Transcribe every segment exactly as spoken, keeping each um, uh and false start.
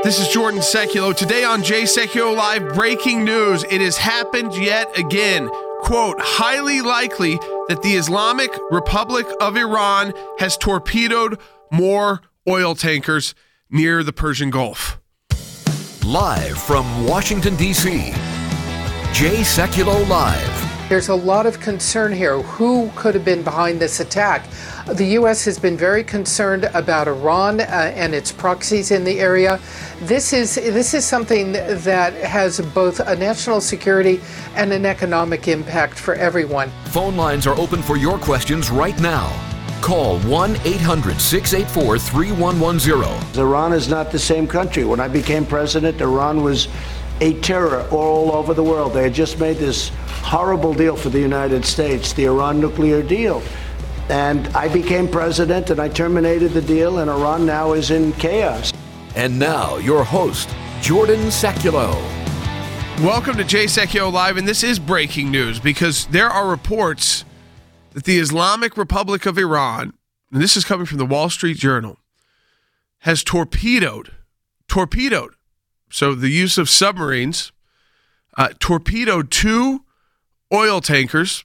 This is Jordan Seculo. Today on Jay Seculo Live, breaking news. It has happened yet again. Quote, highly likely that the Islamic Republic of Iran has torpedoed more oil tankers near the Persian Gulf. Live from Washington, D C, Jay Seculo Live. There's a lot of concern here. Who could have been behind this attack? The U S has been very concerned about Iran uh, and its proxies in the area. This is this is something that has both a national security and an economic impact for everyone. Phone lines are open for your questions right now. Call one eight hundred six eight four three one one zero. Iran is not the same country. When I became president, Iran was a terror all over the world. They had just made this horrible deal for the United States, the Iran nuclear deal. And I became president and I terminated the deal, and Iran now is in chaos. And now your host, Jordan Seculo. Welcome to Jay Seculo Live, and this is breaking news because there are reports that the Islamic Republic of Iran, and this is coming from the Wall Street Journal, has torpedoed, torpedoed, so the use of submarines, uh, torpedoed two oil tankers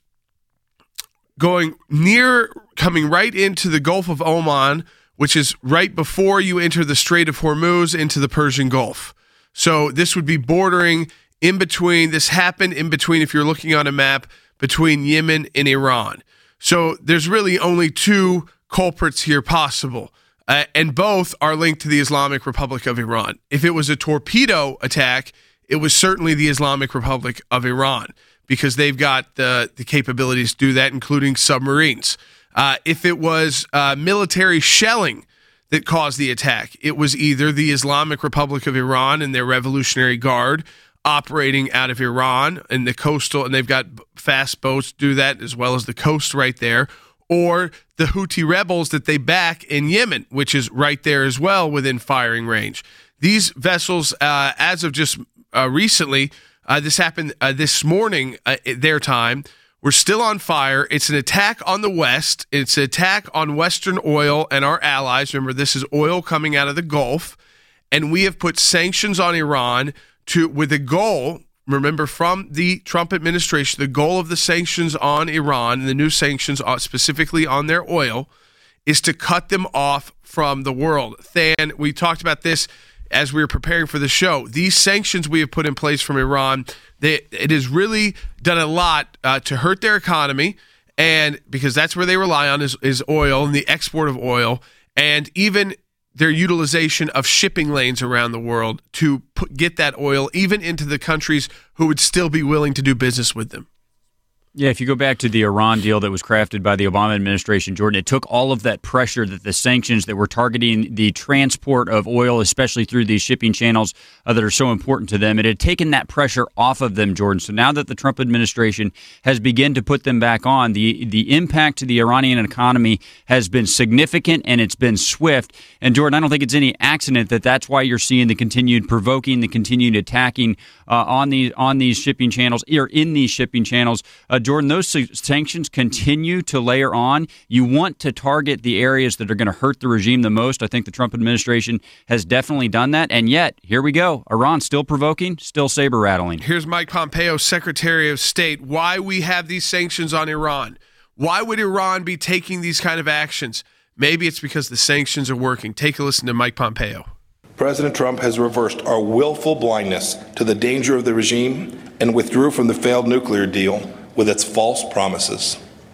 going near, coming right into the Gulf of Oman, which is right before you enter the Strait of Hormuz into the Persian Gulf. So this would be bordering in between, this happened in between, if you're looking on a map, between Yemen and Iran. So there's really only two culprits here possible, uh, and both are linked to the Islamic Republic of Iran. If it was a torpedo attack, it was certainly the Islamic Republic of Iran, because they've got the, the capabilities to do that, including submarines. Uh, if it was uh, military shelling that caused the attack, it was either the Islamic Republic of Iran and their Revolutionary Guard operating out of Iran and the coastal, and they've got fast boats to do that, as well as the coast right there, or the Houthi rebels that they back in Yemen, which is right there as well within firing range. These vessels, uh, as of just uh, recently, Uh, this happened uh, this morning, uh, their time. We're still on fire. It's an attack on the West. It's an attack on Western oil and our allies. Remember, this is oil coming out of the Gulf. And we have put sanctions on Iran to with a goal, remember, from the Trump administration, the goal of the sanctions on Iran, and the new sanctions uh, specifically on their oil, is to cut them off from the world. Than, we talked about this as we were preparing for the show. These sanctions we have put in place from Iran, they, it has really done a lot uh, to hurt their economy, and because that's where they rely on is, is oil and the export of oil, and even their utilization of shipping lanes around the world to put, get that oil even into the countries who would still be willing to do business with them. Yeah, if you go back to the Iran deal that was crafted by the Obama administration, Jordan, it took all of that pressure that the sanctions that were targeting the transport of oil, especially through these shipping channels uh, that are so important to them, it had taken that pressure off of them, Jordan. So now that the Trump administration has begun to put them back on, the, the impact to the Iranian economy has been significant and it's been swift. And Jordan, I don't think it's any accident that that's why you're seeing the continued provoking, the continued attacking uh, on, these, on these shipping channels, or in these shipping channels. Uh, Jordan, those sanctions continue to layer on. You want to target the areas that are going to hurt the regime the most. I think the Trump administration has definitely done that. And yet, here we go. Iran still provoking, still saber-rattling. Here's Mike Pompeo, Secretary of State. Why we have these sanctions on Iran. Why would Iran be taking these kind of actions? Maybe it's because the sanctions are working. Take a listen to Mike Pompeo. President Trump has reversed our willful blindness to the danger of the regime and withdrew from the failed nuclear deal with its false promises.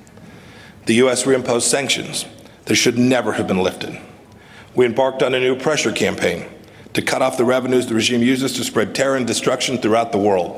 The U S reimposed sanctions that should never have been lifted. We embarked on a new pressure campaign to cut off the revenues the regime uses to spread terror and destruction throughout the world.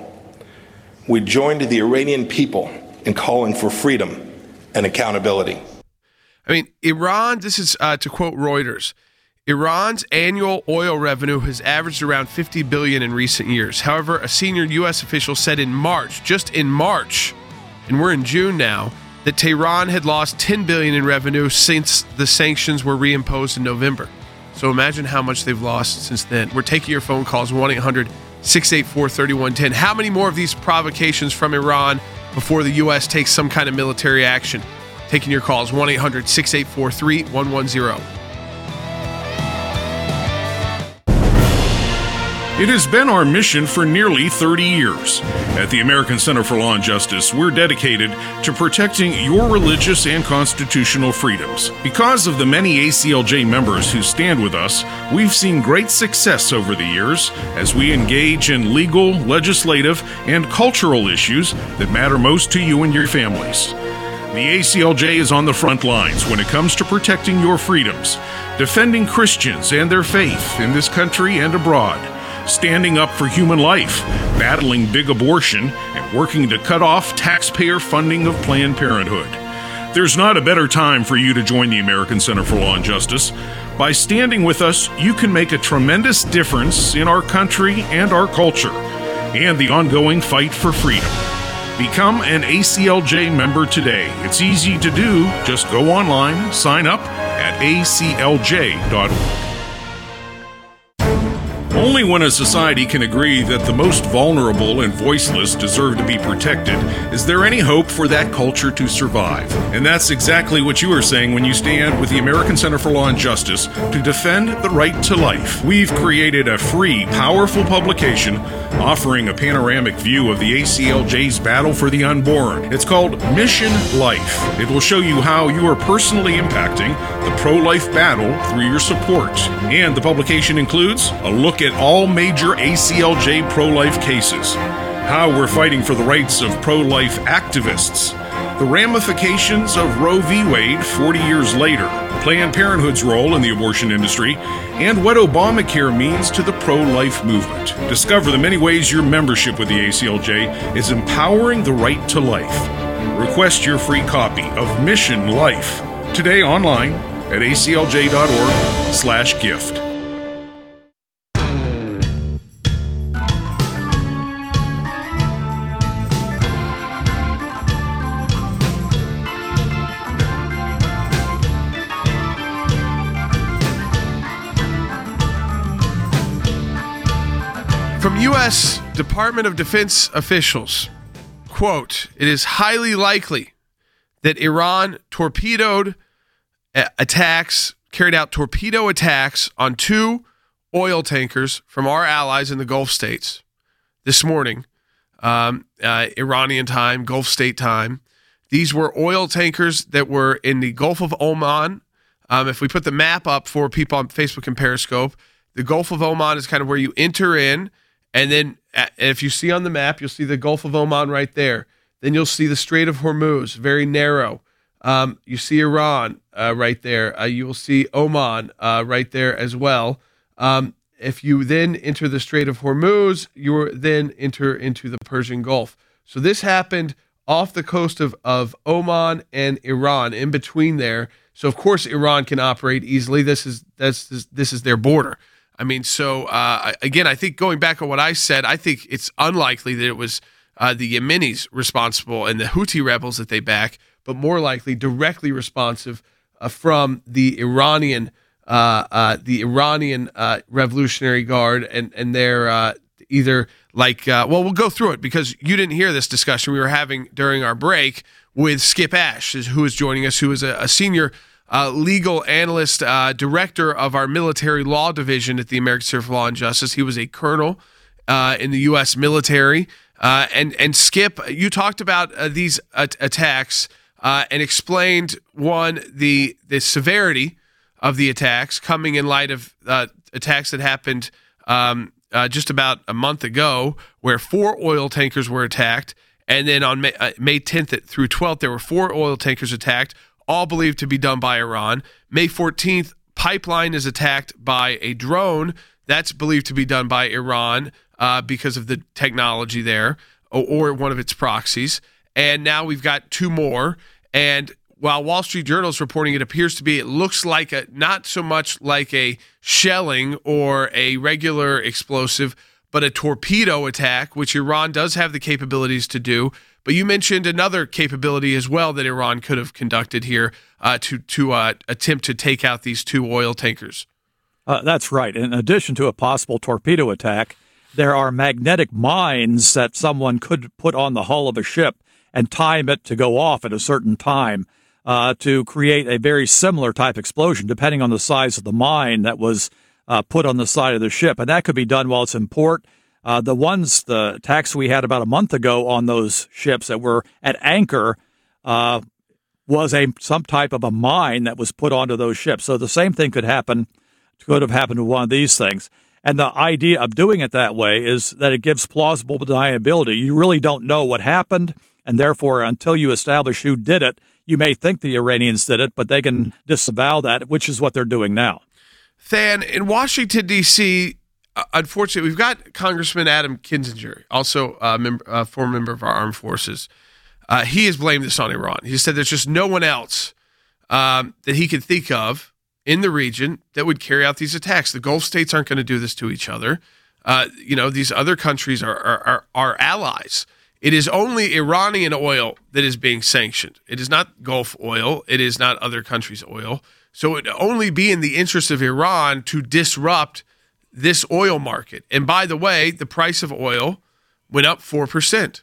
We joined the Iranian people in calling for freedom and accountability. I mean, Iran, this is uh, to quote Reuters, Iran's annual oil revenue has averaged around fifty billion dollars in recent years. However, a senior U S official said in March, just in March, and we're in June now, that Tehran had lost ten billion dollars in revenue since the sanctions were reimposed in November. So imagine how much they've lost since then. We're taking your phone calls, one eight hundred six eight four three one one zero. How many more of these provocations from Iran before the U S takes some kind of military action? Taking your calls, one eight hundred six eight four three one one zero. It has been our mission for nearly thirty years. At the American Center for Law and Justice, we're dedicated to protecting your religious and constitutional freedoms. Because of the many A C L J members who stand with us, we've seen great success over the years as we engage in legal, legislative, and cultural issues that matter most to you and your families. The A C L J is on the front lines when it comes to protecting your freedoms, defending Christians and their faith in this country and abroad, standing up for human life, battling big abortion, and working to cut off taxpayer funding of Planned Parenthood. There's not a better time for you to join the American Center for Law and Justice. By standing with us, you can make a tremendous difference in our country and our culture, and the ongoing fight for freedom. Become an A C L J member today. It's easy to do. Just go online, sign up at A C L J dot org. Only when a society can agree that the most vulnerable and voiceless deserve to be protected is there any hope for that culture to survive. And that's exactly what you are saying when you stand with the American Center for Law and Justice to defend the right to life. We've created a free, powerful publication offering a panoramic view of the A C L J's battle for the unborn. It's called Mission Life. It will show you how you are personally impacting the pro-life battle through your support. And the publication includes a look at all major A C L J pro-life cases, how we're fighting for the rights of pro-life activists, the ramifications of Roe v. Wade forty years later, Planned Parenthood's role in the abortion industry, and what Obamacare means to the pro-life movement. Discover the many ways your membership with the A C L J is empowering the right to life. Request your free copy of Mission Life today online at A C L J dot org slash gift. From U S Department of Defense officials, quote, it is highly likely that Iran torpedoed attacks, carried out torpedo attacks on two oil tankers from our allies in the Gulf states this morning, um, uh, Iranian time, Gulf state time. These were oil tankers that were in the Gulf of Oman. Um, if we put the map up for people on Facebook and Periscope, the Gulf of Oman is kind of where you enter in. And then if you see on the map, you'll see the Gulf of Oman right there. Then you'll see the Strait of Hormuz, very narrow. Um, you see Iran uh, right there. Uh, you will see Oman uh, right there as well. Um, if you then enter the Strait of Hormuz, you then enter into the Persian Gulf. So this happened off the coast of, of Oman and Iran, in between there. So of course Iran can operate easily. This is that's this, this is their border. I mean, so uh, again, I think going back on what I said, I think it's unlikely that it was uh, the Yemenis responsible and the Houthi rebels that they back, but more likely directly responsive uh, from the Iranian, uh, uh, the Iranian uh, Revolutionary Guard, and and their uh, either like, uh, well, we'll go through it because you didn't hear this discussion we were having during our break with Skip Ash, who is joining us, who is a, a senior Uh, legal analyst, uh, director of our military law division at the American Center for Law and Justice. He was a colonel uh, in the U S military. Uh, and, and Skip, you talked about uh, these uh, attacks uh, and explained, one, the, the severity of the attacks coming in light of uh, attacks that happened um, uh, just about a month ago where four oil tankers were attacked. And then on May, uh, May tenth through twelfth, there were four oil tankers attacked, all believed to be done by Iran. May fourteenth, pipeline is attacked by a drone. That's believed to be done by Iran uh, because of the technology there, or, or one of its proxies. And now we've got two more. And while Wall Street Journal is reporting it appears to be, it looks like a not so much like a shelling or a regular explosive, but a torpedo attack, which Iran does have the capabilities to do. But you mentioned another capability as well that Iran could have conducted here uh, to to uh, attempt to take out these two oil tankers. Uh, that's right. In addition to a possible torpedo attack, there are magnetic mines that someone could put on the hull of a ship and time it to go off at a certain time uh, to create a very similar type explosion, depending on the size of the mine that was uh, put on the side of the ship, and that could be done while it's in port. Uh, the ones, the attacks we had about a month ago on those ships that were at anchor uh, was a some type of a mine that was put onto those ships. So the same thing could happen, could have happened to one of these things. And the idea of doing it that way is that it gives plausible deniability. You really don't know what happened, and therefore, until you establish who did it, you may think the Iranians did it, but they can disavow that, which is what they're doing now. Than, in Washington, D C, uh, unfortunately, we've got Congressman Adam Kinzinger, also a member, uh, former member of our armed forces. Uh, he has blamed this on Iran. He said there's just no one else um, that he could think of in the region that would carry out these attacks. The Gulf states aren't going to do this to each other. Uh, you know, these other countries are, are, are, are allies. It is only Iranian oil that is being sanctioned. It is not Gulf oil. It is not other countries' oil. So it would only be in the interest of Iran to disrupt this oil market. And by the way, the price of oil went up four percent.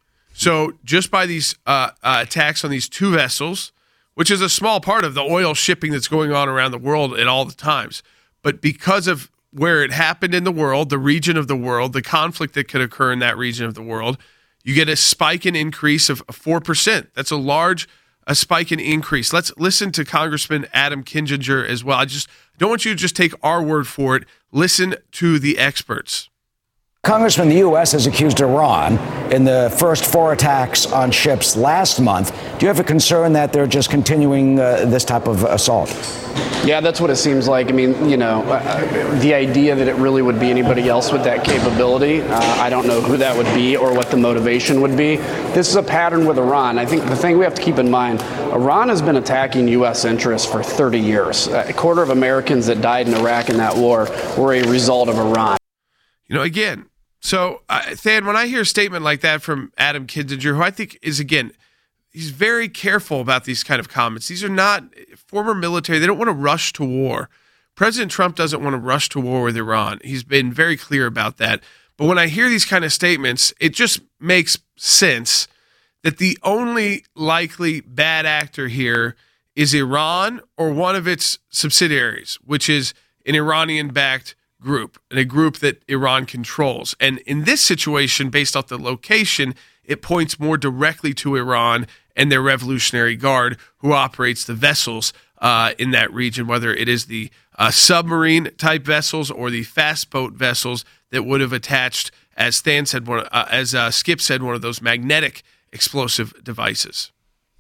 So just by these uh, uh, attacks on these two vessels, which is a small part of the oil shipping that's going on around the world at all the times. But because of where it happened in the world, the region of the world, the conflict that could occur in that region of the world, you get a spike in increase of four percent. That's a large a spike in increase. Let's listen to Congressman Adam Kinzinger as well. I just don't want you to just take our word for it. Listen to the experts. Congressman, the U S has accused Iran in the first four attacks on ships last month. Do you have a concern that they're just continuing uh, this type of assault? Yeah, that's what it seems like. I mean, you know, uh, the idea that it really would be anybody else with that capability, uh, I don't know who that would be or what the motivation would be. This is a pattern with Iran. I think the thing we have to keep in mind, Iran has been attacking U S interests for thirty years. A quarter of Americans that died in Iraq in that war were a result of Iran. You know, again, so, uh, Than, when I hear a statement like that from Adam Kinzinger, who I think is, again, he's very careful about these kind of comments. These are not former military. They don't want to rush to war. President Trump doesn't want to rush to war with Iran. He's been very clear about that. But when I hear these kind of statements, it just makes sense that the only likely bad actor here is Iran or one of its subsidiaries, which is an Iranian-backed group, and a group that Iran controls. And in this situation, based off the location, it points more directly to Iran and their Revolutionary Guard, who operates the vessels uh, in that region, whether it is the uh, submarine-type vessels or the fast boat vessels that would have attached, as Stan said, one, uh, as uh, Skip said, one of those magnetic explosive devices.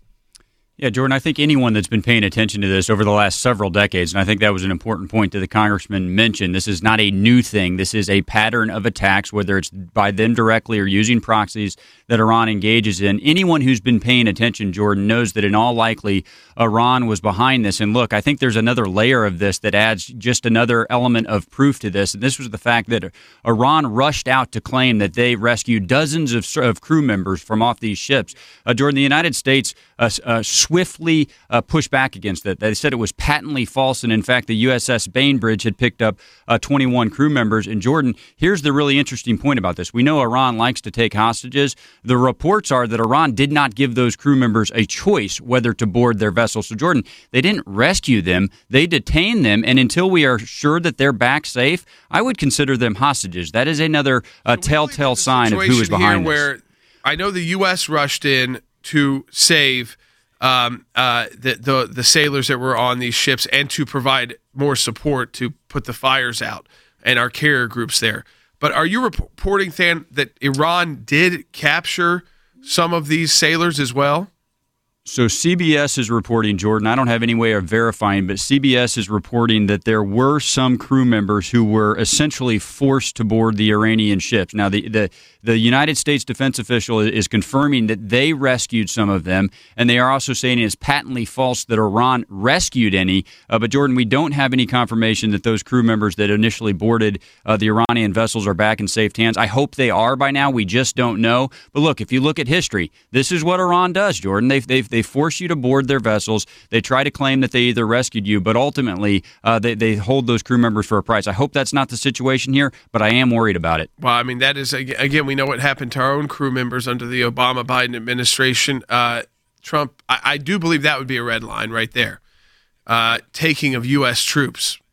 Yeah, Jordan, I think anyone that's been paying attention to this over the last several decades, and I think that was an important point that the congressman mentioned, this is not a new thing. This is a pattern of attacks, whether it's by them directly or using proxies that Iran engages in. Anyone who's been paying attention, Jordan, knows that in all likely Iran was behind this. And look, I think there's another layer of this that adds just another element of proof to this. And this was the fact that Iran rushed out to claim that they rescued dozens of, of crew members from off these ships. Uh, Jordan, the United States uh, uh, swiftly uh, pushed back against it. They said it was patently false, and in fact, the U S S Bainbridge had picked up uh, twenty-one crew members. And Jordan, here's the really interesting point about this. We know Iran likes to take hostages. The reports are that Iran did not give those crew members a choice whether to board their vessel. So, Jordan, they didn't rescue them. They detained them, and until we are sure that they're back safe, I would consider them hostages. That is another uh, so telltale sign of who is behind this. Where I know the U S rushed in to save Um, uh, the, the the sailors that were on these ships and to provide more support to put the fires out and our carrier groups there. But are you reporting, Than, that Iran did capture some of these sailors as well? So C B S is reporting, Jordan, I don't have any way of verifying, but C B S is reporting that there were some crew members who were essentially forced to board the Iranian ships. Now, the, the, the United States defense official is confirming that they rescued some of them, and they are also saying it's patently false that Iran rescued any. Uh, but, Jordan, we don't have any confirmation that those crew members that initially boarded uh, the Iranian vessels are back in safe hands. I hope they are by now. We just don't know. But, look, if you look at history, this is what Iran does, Jordan. They've, they've, they've They force you to board their vessels. They try to claim that they either rescued you, but ultimately uh, they, they hold those crew members for a price. I hope that's not the situation here, but I am worried about it. Well, I mean, that is, again, we know what happened to our own crew members under the Obama-Biden administration. Uh, Trump, I, I do believe that would be a red line right there. Uh, taking of U S troops,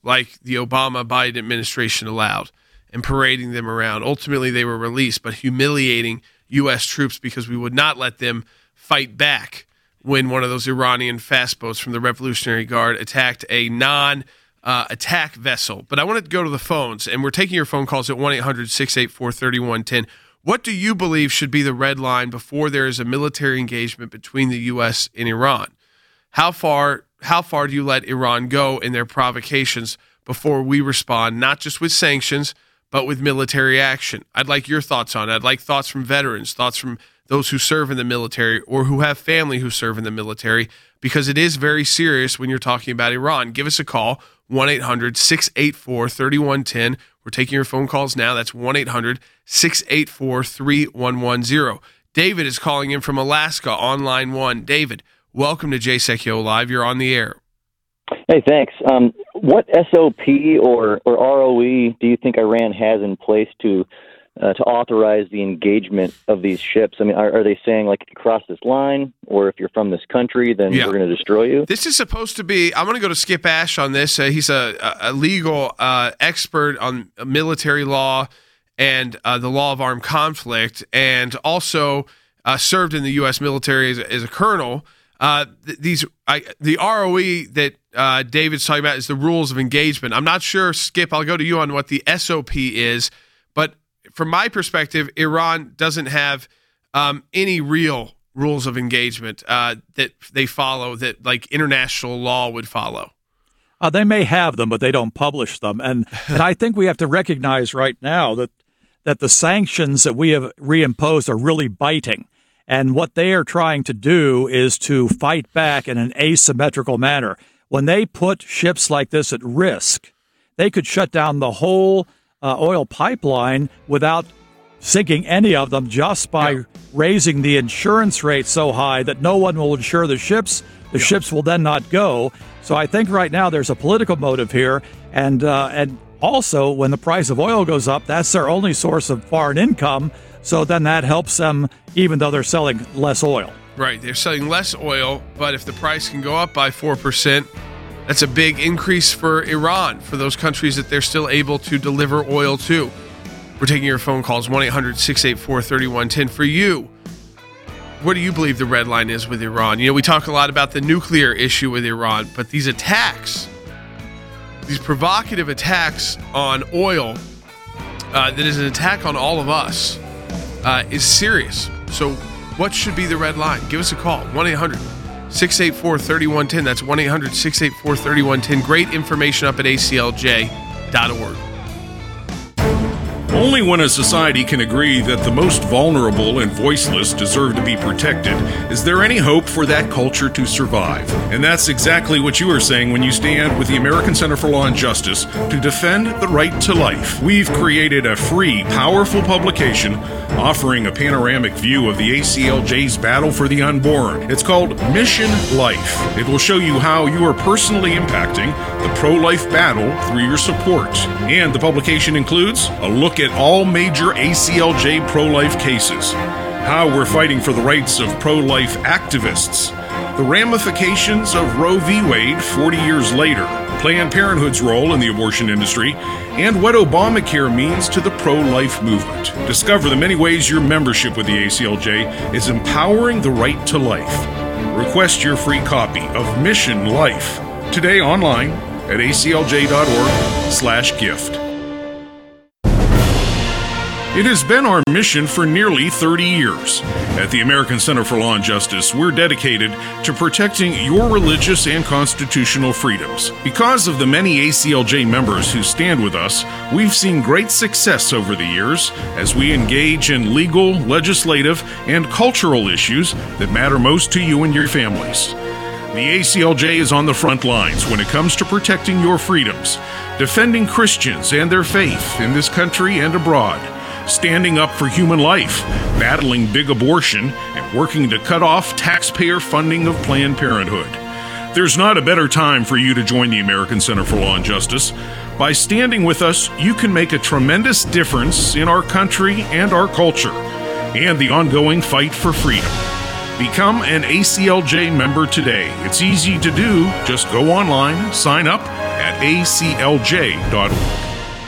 like the Obama-Biden administration allowed, and parading them around. Ultimately, they were released, but humiliating U S troops because we would not let them fight back when one of those Iranian fast boats from the Revolutionary Guard attacked a non-attack uh, vessel. But I wanted to go to the phones, and we're taking your phone calls at one eight hundred six eight four three one one zero. What do you believe should be the red line before there is a military engagement between the U S and Iran? How far, how far do you let Iran go in their provocations before we respond, not just with sanctions, but with military action? I'd like your thoughts on it. I'd like thoughts from veterans, thoughts from those who serve in the military or who have family who serve in the military, because it is very serious when you're talking about Iran. Give us a call, one eight hundred six eight four three one one zero. We're taking your phone calls now. That's one eight hundred six eight four three one one zero. David is calling in from Alaska on line one. David, welcome to Jay Sekulow Live. You're on the air. Hey, thanks. Um, what S O P or, or R O E do you think Iran has in place to uh, to authorize the engagement of these ships? I mean, are, are they saying, like, if you cross this line, or if you're from this country, then yeah. we're going to destroy you? This is supposed to be, I'm going to go to Skip Ash on this. Uh, he's a, a legal uh, expert on military law and uh, the law of armed conflict, and also uh, served in the U S military as a, as a colonel. Uh, th- these I, the R O E that uh, David's talking about is the rules of engagement. I'm not sure, Skip, I'll go to you on what the S O P is, but from my perspective, Iran doesn't have um, any real rules of engagement uh, that they follow that like international law would follow. Uh, they may have them, but they don't publish them. And, and I think we have to recognize right now that that the sanctions that we have reimposed are really biting. And what they are trying to do is to fight back in an asymmetrical manner. When they put ships like this at risk, they could shut down the whole uh, oil pipeline without sinking any of them just by yeah. raising the insurance rate so high that no one will insure the ships. The yeah. ships will then not go. So I think right now there's a political motive here. And uh, and also, when the price of oil goes up, that's their only source of foreign income. So then that helps them, even though they're selling less oil. Right. They're selling less oil, but if the price can go up by four percent, that's a big increase for Iran, for those countries that they're still able to deliver oil to. We're taking your phone calls, one eight hundred six eight four three one one zero. For you, what do you believe the red line is with Iran? You know, we talk a lot about the nuclear issue with Iran, but these attacks, these provocative attacks on oil, uh, that is an attack on all of us, Uh, is serious. So what should be the red line? Give us a call, one eight hundred six eight four three one one zero. That's one eight hundred six eight four three one one zero. Great information up at A C L J dot org. Only when a society can agree that the most vulnerable and voiceless deserve to be protected is there any hope for that culture to survive. And that's exactly what you are saying when you stand with the American Center for Law and Justice to defend the right to life. We've created a free, powerful publication offering a panoramic view of the A C L J's battle for the unborn. It's called Mission Life. It will show you how you are personally impacting the pro-life battle through your support. And the publication includes a look at all major A C L J pro-life cases, how we're fighting for the rights of pro-life activists, the ramifications of Roe v. Wade forty years later, Planned Parenthood's role in the abortion industry, and what Obamacare means to the pro-life movement. Discover the many ways your membership with the A C L J is empowering the right to life. Request your free copy of Mission Life today online at A C L J dot org slash gift. It has been our mission for nearly thirty years. At the American Center for Law and Justice, we're dedicated to protecting your religious and constitutional freedoms. Because of the many A C L J members who stand with us, we've seen great success over the years as we engage in legal, legislative, and cultural issues that matter most to you and your families. The A C L J is on the front lines when it comes to protecting your freedoms, defending Christians and their faith in this country and abroad, standing up for human life, battling big abortion, and working to cut off taxpayer funding of Planned Parenthood. There's not a better time for you to join the American Center for Law and Justice. By standing with us, you can make a tremendous difference in our country and our culture, and the ongoing fight for freedom. Become an A C L J member today. It's easy to do. Just go online, sign up at at a c l j dot org.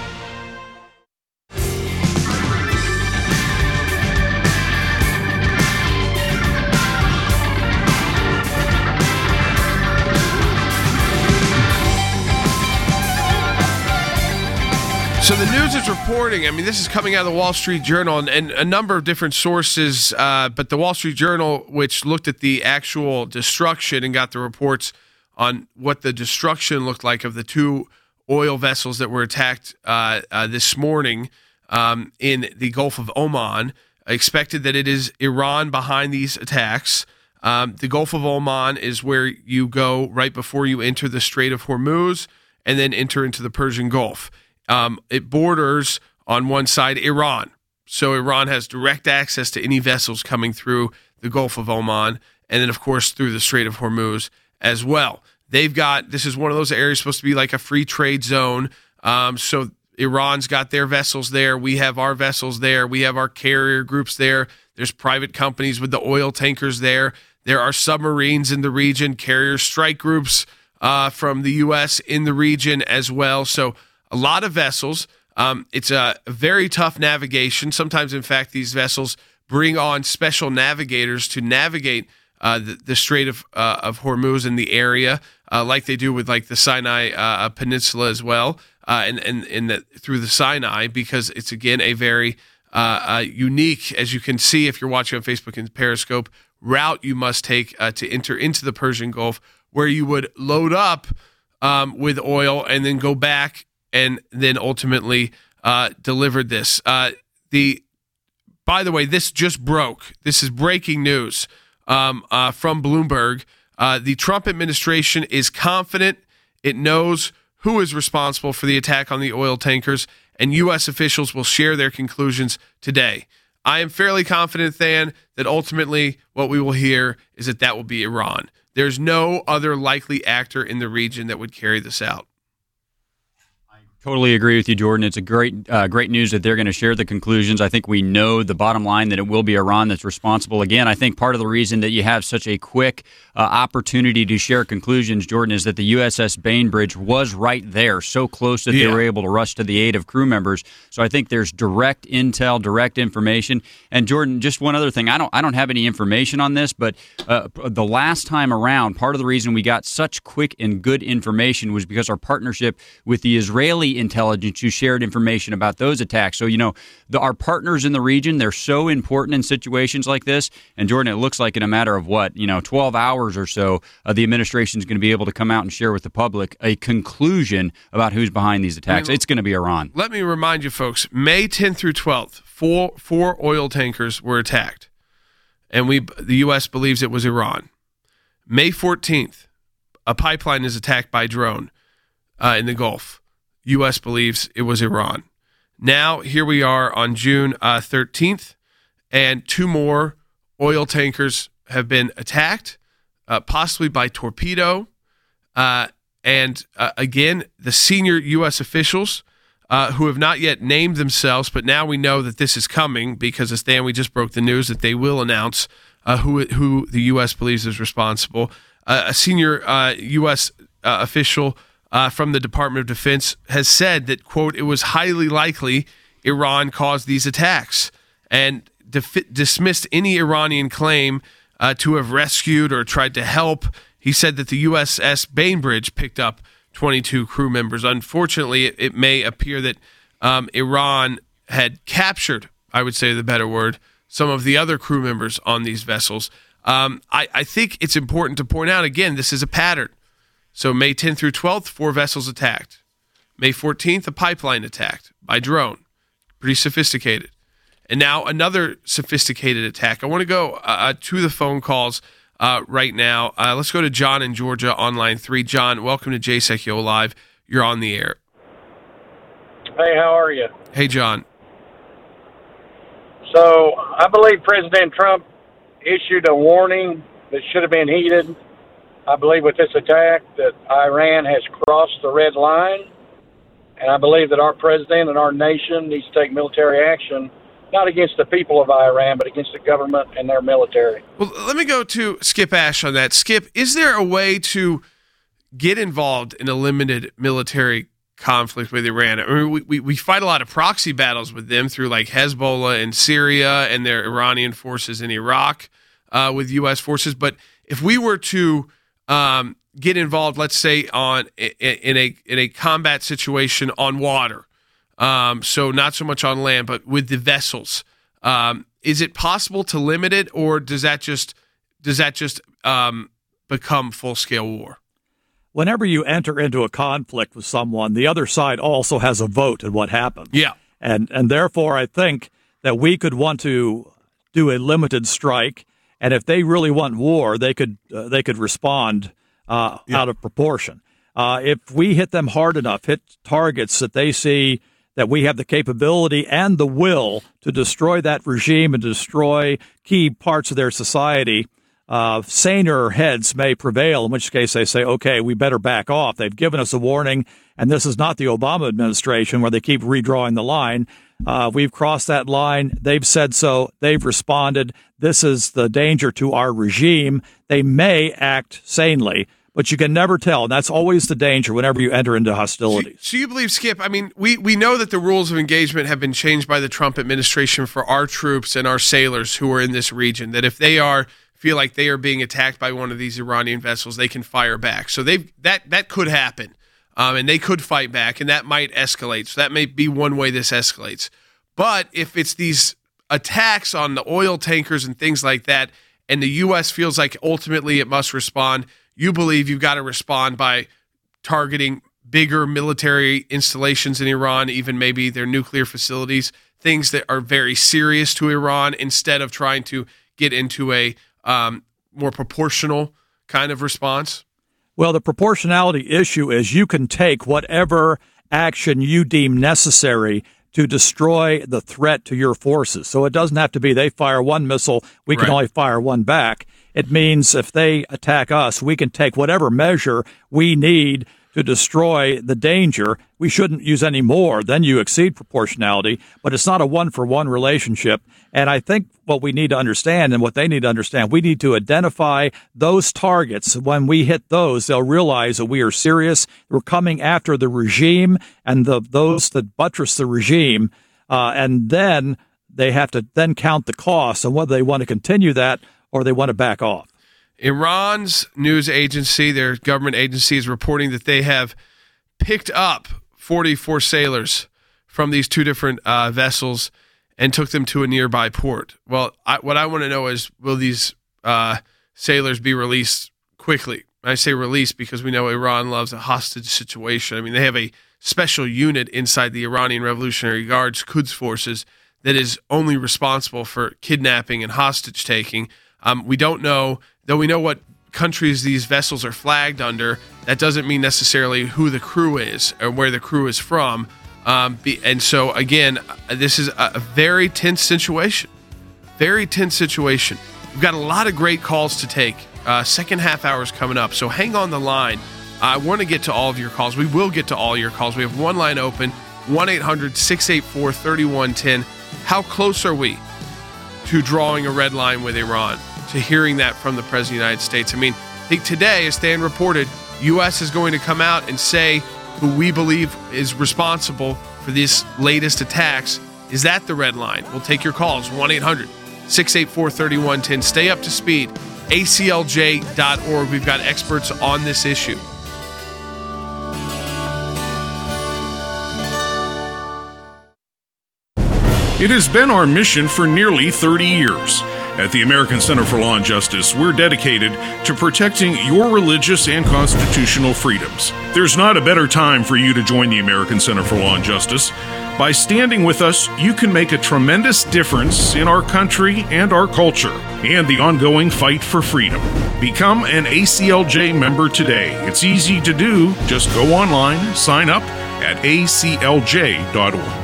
So the news is reporting, I mean, this is coming out of the Wall Street Journal and, and a number of different sources, uh, but the Wall Street Journal, which looked at the actual destruction and got the reports on what the destruction looked like of the two oil vessels that were attacked uh, uh, this morning um, in the Gulf of Oman, expected that it is Iran behind these attacks. Um, the Gulf of Oman is where you go right before you enter the Strait of Hormuz and then enter into the Persian Gulf. Um, it borders on one side Iran. So Iran has direct access to any vessels coming through the Gulf of Oman and then, of course, through the Strait of Hormuz as well. They've got, this is one of those areas supposed to be like a free trade zone. Um, so Iran's got their vessels there. We have our vessels there. We have our carrier groups there. There's private companies with the oil tankers there. There are submarines in the region, carrier strike groups uh, from the U S in the region as well. So a lot of vessels. Um, it's a very tough navigation. Sometimes, in fact, these vessels bring on special navigators to navigate uh, the, the Strait of uh, of Hormuz in the area, uh, like they do with like the Sinai uh, Peninsula as well, uh, and and, and the, through the Sinai, because it's again a very uh, uh, unique, as you can see if you're watching on Facebook and Periscope, route you must take uh, to enter into the Persian Gulf, where you would load up um, with oil and then go back. And then ultimately uh, delivered this. Uh, the, by the way, this just broke. This is breaking news um, uh, from Bloomberg. Uh, the Trump administration is confident it knows who is responsible for the attack on the oil tankers, and U S officials will share their conclusions today. I am fairly confident, Than, that ultimately what we will hear is that that will be Iran. There's no other likely actor in the region that would carry this out. Totally agree with you, Jordan. It's a great, uh, great news that they're going to share the conclusions. I think we know the bottom line that it will be Iran that's responsible. Again, I think part of the reason that you have such a quick uh, opportunity to share conclusions, Jordan, is that the U S S Bainbridge was right there, so close that yeah. they were able to rush to the aid of crew members. So I think there's direct intel, direct information. And Jordan, just one other thing. I don't, I don't have any information on this, but uh, the last time around, part of the reason we got such quick and good information was because our partnership with the Israeli intelligence who shared information about those attacks. So, you know, the, our partners in the region, they're so important in situations like this. And Jordan, it looks like in a matter of what, you know, twelve hours or so, uh, the administration is going to be able to come out and share with the public a conclusion about who's behind these attacks. I mean, it's going to be Iran. Let me remind you, folks, May tenth through twelfth, four, four oil tankers were attacked. And we, the U S believes it was Iran. May fourteenth, a pipeline is attacked by drone uh, in the Gulf. U S believes it was Iran. Now, here we are on June uh, thirteenth, and two more oil tankers have been attacked, uh, possibly by torpedo. Uh, and uh, again, the senior U S officials uh, who have not yet named themselves, but now we know that this is coming because, as Stan, we just broke the news that they will announce uh, who who the U S believes is responsible. Uh, a senior uh, U S uh, official Uh, from the Department of Defense has said that, quote, it was highly likely Iran caused these attacks and def- dismissed any Iranian claim uh, to have rescued or tried to help. He said that the U S S Bainbridge picked up twenty-two crew members. Unfortunately, it, it may appear that um, Iran had captured, I would say the better word, some of the other crew members on these vessels. Um, I, I think it's important to point out, again, this is a pattern. So May tenth through twelfth, four vessels attacked. May fourteenth, a pipeline attacked by drone. Pretty sophisticated. And now another sophisticated attack. I want to go uh, to the phone calls uh, right now. Uh, let's go to John in Georgia on line three. John, welcome to J S E C Yo Live. You're on the air. Hey, how are you? Hey, John. So I believe President Trump issued a warning that should have been heeded. I believe with this attack that Iran has crossed the red line, and I believe that our president and our nation needs to take military action, not against the people of Iran, but against the government and their military. Well, let me go to Skip Ash on that. Skip, is there a way to get involved in a limited military conflict with Iran. I mean, we, we, we fight a lot of proxy battles with them through like Hezbollah in Syria and their Iranian forces in Iraq uh, with U S forces. But if we were to um, get involved, let's say on in a in a combat situation on water, um, so not so much on land, but with the vessels, um, is it possible to limit it, or does that just does that just um, become full scale war? Whenever you enter into a conflict with someone, the other side also has a vote in what happens. Yeah. And and therefore, I think that we could want to do a limited strike, and if they really want war, they could uh, they could respond uh, yeah. out of proportion. Uh, if we hit them hard enough, hit targets that they see that we have the capability and the will to destroy that regime and destroy key parts of their society, Uh, saner heads may prevail, in which case they say, okay, we better back off. They've given us a warning, and this is not the Obama administration where they keep redrawing the line. Uh, we've crossed that line. They've said so. They've responded. This is the danger to our regime. They may act sanely, but you can never tell. And that's always the danger whenever you enter into hostilities. So, so you believe, Skip, I mean, we, we know that the rules of engagement have been changed by the Trump administration for our troops and our sailors who are in this region, that if they are feel like they are being attacked by one of these Iranian vessels, they can fire back. So they've that that could happen, um, and they could fight back, and that might escalate. So that may be one way this escalates. But if it's these attacks on the oil tankers and things like that, and the U S feels like ultimately it must respond, you believe you've got to respond by targeting bigger military installations in Iran, even maybe their nuclear facilities, things that are very serious to Iran, instead of trying to get into a Um, more proportional kind of response? Well, the proportionality issue is you can take whatever action you deem necessary to destroy the threat to your forces. So it doesn't have to be they fire one missile, we can Right. only fire one back. It means if they attack us, we can take whatever measure we need to destroy the danger. We shouldn't use any more. Then you exceed proportionality, but it's not a one-for-one relationship. And I think what we need to understand, and what they need to understand, we need to identify those targets. When we hit those, they'll realize that we are serious. We're coming after the regime and the those that buttress the regime. Uh, and then they have to then count the costs and whether they want to continue that or they want to back off. Iran's news agency, their government agency, is reporting that they have picked up forty-four sailors from these two different uh, vessels and took them to a nearby port. Well, I, what I want to know is, will these uh, sailors be released quickly? I say released because we know Iran loves a hostage situation. I mean, they have a special unit inside the Iranian Revolutionary Guards, Quds forces, that is only responsible for kidnapping and hostage taking. Um, we don't know, though we know what countries these vessels are flagged under, that doesn't mean necessarily who the crew is or where the crew is from. Um, be, and so, again, this is a, a very tense situation. Very tense situation. We've got a lot of great calls to take. Uh, second half hour is coming up, so hang on the line. I want to get to all of your calls. We will get to all your calls. We have one line open, one eight hundred six eight four three one one zero. How close are we to drawing a red line with Iran, to hearing that from the President of the United States? I mean, I think today, as Stan reported, U S is going to come out and say who we believe is responsible for these latest attacks. Is that the red line? We'll take your calls, one eight hundred six eight four three one one zero. Stay up to speed. A C L J dot org. We've got experts on this issue. It has been our mission for nearly thirty years. At the American Center for Law and Justice, we're dedicated to protecting your religious and constitutional freedoms. There's not a better time for you to join the American Center for Law and Justice. By standing with us, you can make a tremendous difference in our country and our culture and the ongoing fight for freedom. Become an A C L J member today. It's easy to do. Just go online, sign up at A C L J dot org.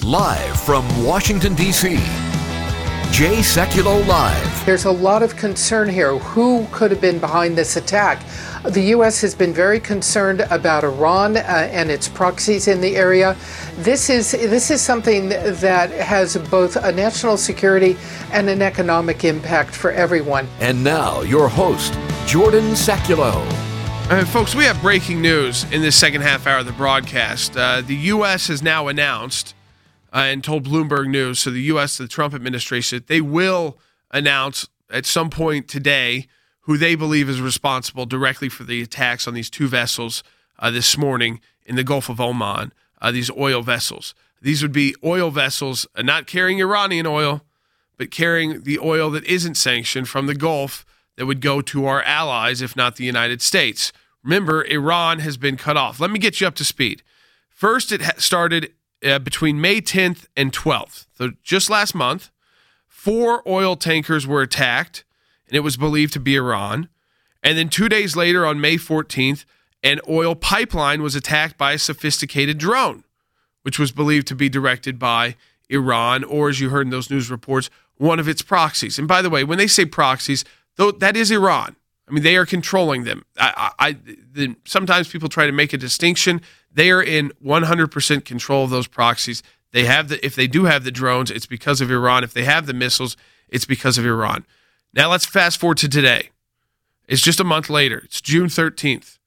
Live from Washington, D C, Jay Sekulow Live. There's a lot of concern here. Who could have been behind this attack? The U S has been very concerned about Iran uh, and its proxies in the area. This is this is something that has both a national security and an economic impact for everyone. And now, your host, Jordan Sekulow. Uh, folks, we have breaking news in this second half hour of the broadcast. Uh, the U S has now announced uh, and told Bloomberg News, so the U S, the Trump administration, that they will announce at some point today who they believe is responsible directly for the attacks on these two vessels uh, this morning in the Gulf of Oman, uh, these oil vessels. These would be oil vessels uh, not carrying Iranian oil, but carrying the oil that isn't sanctioned from the Gulf that would go to our allies, if not the United States. Remember, Iran has been cut off. Let me get you up to speed. First, it ha- started uh, between May tenth and twelfth. So just last month, four oil tankers were attacked, and it was believed to be Iran. And then two days later, on May fourteenth, an oil pipeline was attacked by a sophisticated drone, which was believed to be directed by Iran, or, as you heard in those news reports, one of its proxies. And by the way, when they say proxies, though, that is Iran. I mean, they are controlling them. I, I, the, sometimes people try to make a distinction. They are in one hundred percent control of those proxies. They have the, if they do have the drones, it's because of Iran. If they have the missiles, it's because of Iran. Now let's fast forward to today. It's just a month later. It's June thirteenth.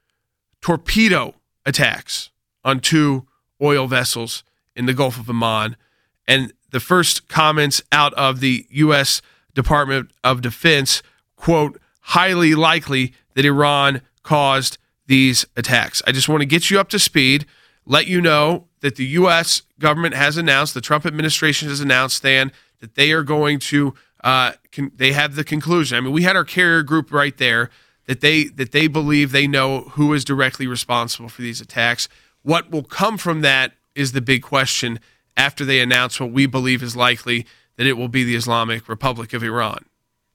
Torpedo attacks on two oil vessels in the Gulf of Oman. And the first comments out of the U S Department of Defense, quote, highly likely that Iran caused these attacks. I just want to get you up to speed, let you know that the U S government has announced, the Trump administration has announced, Stan, that they are going to Uh, can, they have the conclusion. I mean, we had our carrier group right there that they that they believe they know who is directly responsible for these attacks. What will come from that is the big question after they announce what we believe is likely, that it will be the Islamic Republic of Iran.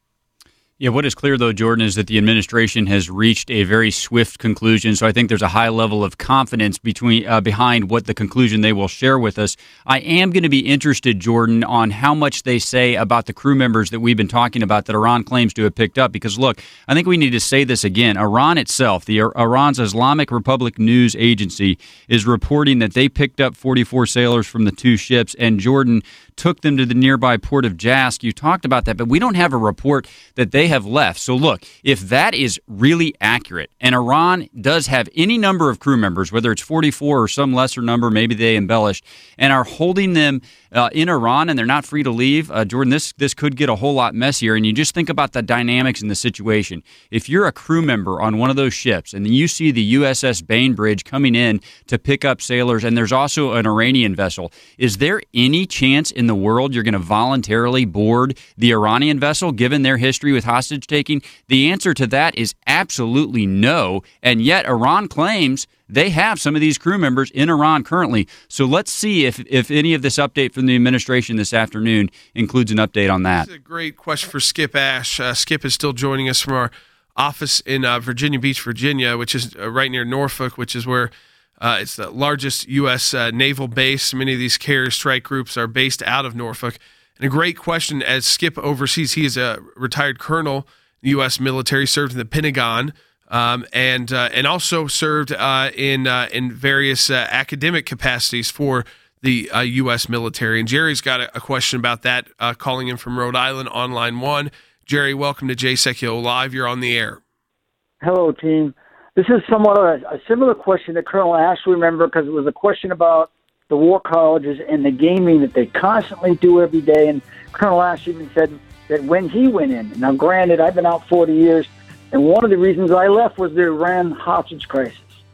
Yeah, what is clear, though, Jordan, is that the administration has reached a very swift conclusion. So I think there's a high level of confidence between uh, behind what the conclusion they will share with us. I am going to be interested, Jordan, on how much they say about the crew members that we've been talking about that Iran claims to have picked up. Because, look, I think we need to say this again. Iran itself, the Iran's Islamic Republic News Agency, is reporting that they picked up forty-four sailors from the two ships, and Jordan took them to the nearby port of Jask. You talked about that, but we don't have a report that they have left. So look, if that is really accurate, and Iran does have any number of crew members, whether it's forty-four or some lesser number, maybe they embellished, and are holding them uh, in Iran and they're not free to leave, uh, Jordan, this this could get a whole lot messier. And you just think about the dynamics in the situation. If you're a crew member on one of those ships and you see the U S S Bainbridge coming in to pick up sailors, and there's also an Iranian vessel, is there any chance in the world you're going to voluntarily board the Iranian vessel, given their history with hostage taking? The answer to that is absolutely no. And yet Iran claims they have some of these crew members in Iran currently. So let's see if, if any of this update from the administration this afternoon includes an update on that. This is a great question for Skip Ash. Uh, Skip is still joining us from our office in uh, Virginia Beach, Virginia, which is uh, right near Norfolk, which is where uh, it's the largest U S uh, naval base. Many of these carrier strike groups are based out of Norfolk. And a great question, as Skip oversees, he is a retired colonel in the U S military, served in the Pentagon, um, and uh, and also served uh, in uh, in various uh, academic capacities for the uh, U S military. And Jerry's got a, a question about that, uh, calling in from Rhode Island on line one. Jerry, welcome to Jay Sekulow Live. You're on the air. Hello, team. This is somewhat a, a similar question that Colonel Ash remember, because it was a question about the war colleges and the gaming that they constantly do every day. And Colonel Ash even said that when he went in, now granted, I've been out forty years, and one of the reasons I left was the Iran hostage crisis.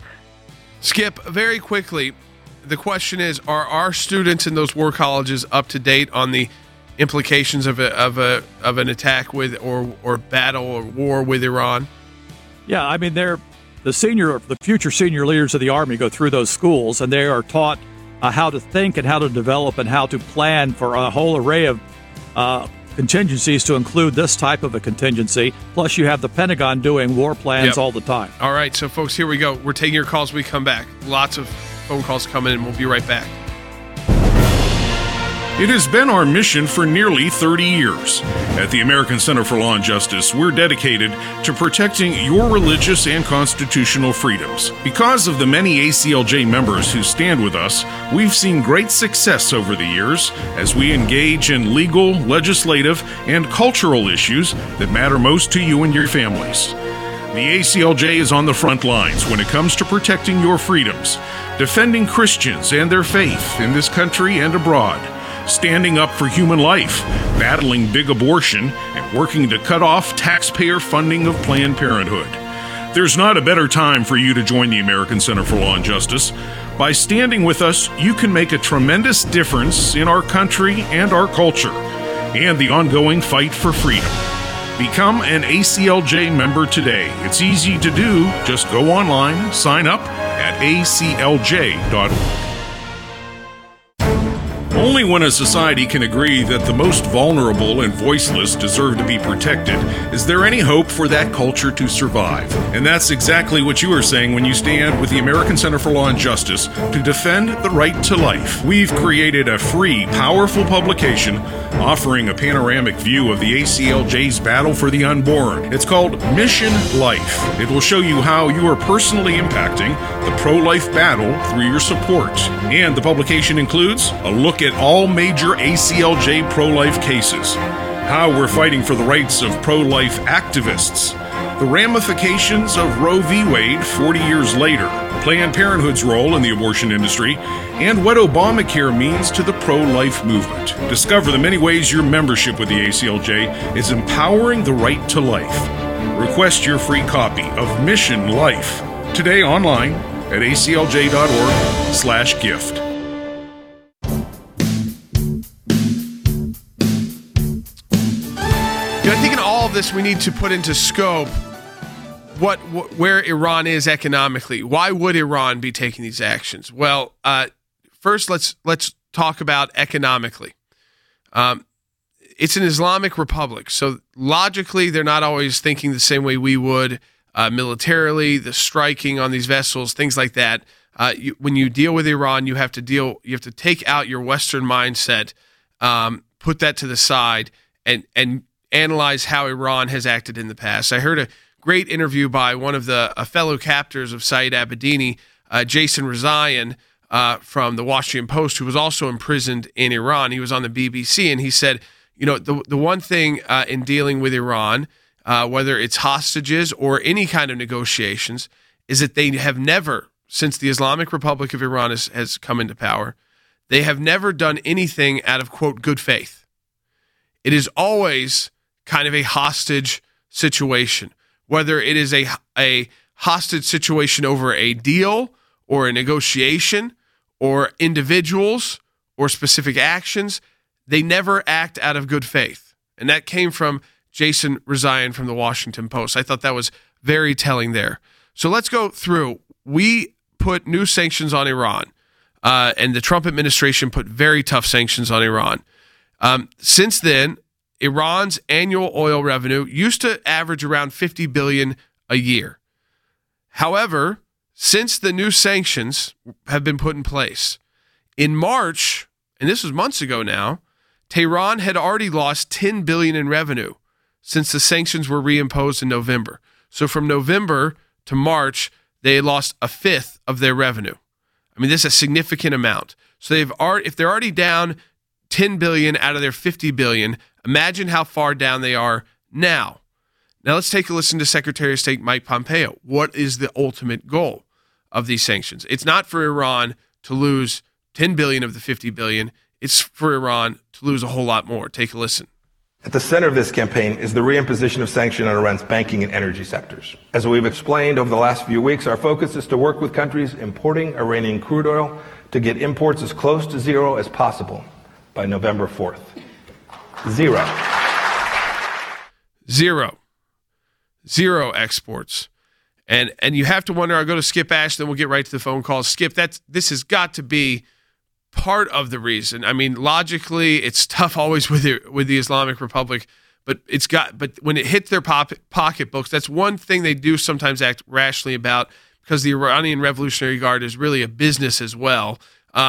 Skip, very quickly, the question is, are our students in those war colleges up to date on the implications of a, of a of an attack with or or battle or war with Iran? Yeah, I mean, they're the senior, the future senior leaders of the Army go through those schools, and they are taught uh, how to think and how to develop and how to plan for a whole array of uh, contingencies, to include this type of a contingency. Plus, you have the Pentagon doing war plans Yep. all the time. All right, so folks, here we go. We're taking your calls when we come back. Lots of phone calls coming in. We'll be right back. It has been our mission for nearly thirty years. At the American Center for Law and Justice, we're dedicated to protecting your religious and constitutional freedoms. Because of the many A C L J members who stand with us, we've seen great success over the years as we engage in legal, legislative, and cultural issues that matter most to you and your families. The A C L J is on the front lines when it comes to protecting your freedoms, defending Christians and their faith in this country and abroad, standing up for human life, battling big abortion, and working to cut off taxpayer funding of Planned Parenthood. There's not a better time for you to join the American Center for Law and Justice. By standing with us, you can make a tremendous difference in our country and our culture, and the ongoing fight for freedom. Become an A C L J member today. It's easy to do. Just go online, sign up at A C L J dot org. Only when a society can agree that the most vulnerable and voiceless deserve to be protected is there any hope for that culture to survive. And that's exactly what you are saying when you stand with the American Center for Law and Justice to defend the right to life. We've created a free, powerful publication offering a panoramic view of the A C L J's battle for the unborn. It's called Mission Life. It will show you how you are personally impacting the pro-life battle through your support. And the publication includes a look at all major A C L J pro-life cases, how we're fighting for the rights of pro-life activists, the ramifications of Roe v. Wade forty years later, Planned Parenthood's role in the abortion industry, and what Obamacare means to the pro-life movement. Discover the many ways your membership with the A C L J is empowering the right to life. Request your free copy of Mission Life today online at A C L J dot org slash gift. I think in all of this, we need to put into scope what, what where Iran is economically. Why would Iran be taking these actions? Well, uh, first let's let's talk about economically. Um, it's an Islamic republic, so logically they're not always thinking the same way we would. Uh, militarily, the striking on these vessels, things like that. Uh, you, when you deal with Iran, you have to deal. You have to take out your Western mindset, um, put that to the side, and and. analyze how Iran has acted in the past. I heard a great interview by one of the uh, fellow captors of Saeed Abedini, uh, Jason Rezaian, uh, from the Washington Post, who was also imprisoned in Iran. He was on the B B C, and he said, you know, the the one thing uh, in dealing with Iran, uh, whether it's hostages or any kind of negotiations, is that they have never, since the Islamic Republic of Iran has, has come into power, they have never done anything out of, quote, good faith. It is always kind of a hostage situation, whether it is a, a hostage situation over a deal or a negotiation or individuals or specific actions. They never act out of good faith. And that came from Jason Rezaian from the Washington Post. I thought that was very telling there. So let's go through. We put new sanctions on Iran, uh, and the Trump administration put very tough sanctions on Iran. Um, since then, Iran's annual oil revenue used to average around fifty billion dollars a year. However, since the new sanctions have been put in place, in March, and this was months ago now, Tehran had already lost ten billion dollars in revenue since the sanctions were reimposed in November. So from November to March, they lost a fifth of their revenue. I mean, this is a significant amount. So they've already, if they're already down ten billion dollars out of their fifty billion dollars, imagine how far down they are now. Now let's take a listen to Secretary of State Mike Pompeo. What is the ultimate goal of these sanctions? It's not for Iran to lose ten billion dollars of the fifty billion dollars. It's for Iran to lose a whole lot more. Take a listen. At the center of this campaign is the reimposition of sanctions on Iran's banking and energy sectors. As we've explained over the last few weeks, our focus is to work with countries importing Iranian crude oil to get imports as close to zero as possible by November fourth. Zero. Zero. Zero exports. And and you have to wonder, I'll go to Skip Ash, then we'll get right to the phone calls. Skip, that's, this has got to be part of the reason. I mean, logically, it's tough always with the, with the Islamic Republic, but it's got, but when it hits their pop, pocketbooks, that's one thing they do sometimes act rashly about, because the Iranian Revolutionary Guard is really a business as well. Um,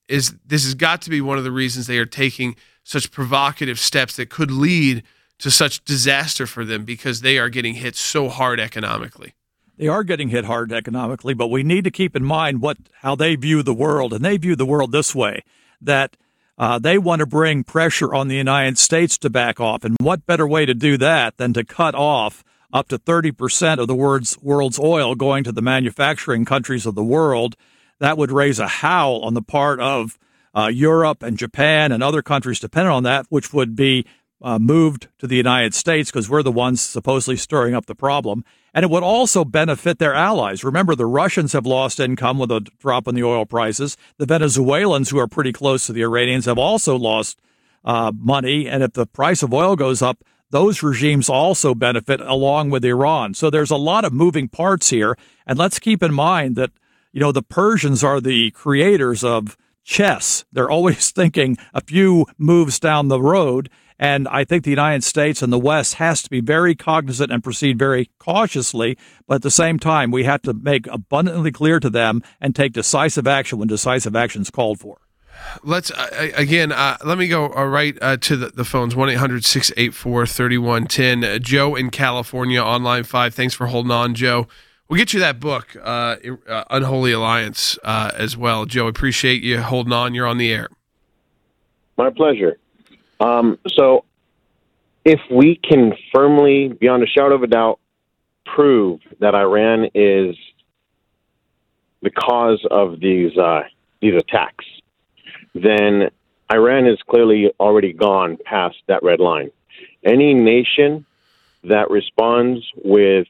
is this has got to be one of the reasons they are taking such provocative steps that could lead to such disaster for them, because they are getting hit so hard economically. They are getting hit hard economically, but we need to keep in mind what how they view the world, and they view the world this way, that uh, they want to bring pressure on the United States to back off, and what better way to do that than to cut off up to thirty percent of the world's, world's oil going to the manufacturing countries of the world. That would raise a howl on the part of uh, Europe and Japan and other countries dependent on that, which would be uh, moved to the United States because we're the ones supposedly stirring up the problem. And it would also benefit their allies. Remember, the Russians have lost income with a drop in the oil prices. The Venezuelans, who are pretty close to the Iranians, have also lost uh, money. And if the price of oil goes up, those regimes also benefit along with Iran. So there's a lot of moving parts here. And let's keep in mind that, you know, the Persians are the creators of chess. They're always thinking a few moves down the road. And I think the United States and the West has to be very cognizant and proceed very cautiously. But at the same time, we have to make abundantly clear to them and take decisive action when decisive action is called for. Let's, uh, again, uh, let me go uh, right uh, to the, the phones, one eight hundred six eight four three one one zero. Uh, Joe in California on line five. Thanks for holding on, Joe. We'll get you that book, uh, uh, Unholy Alliance, uh, as well. Joe, appreciate you holding on. You're on the air. My pleasure. Um, so if we can firmly, beyond a shadow of a doubt, prove that Iran is the cause of these uh, these attacks, then Iran has clearly already gone past that red line. Any nation that responds with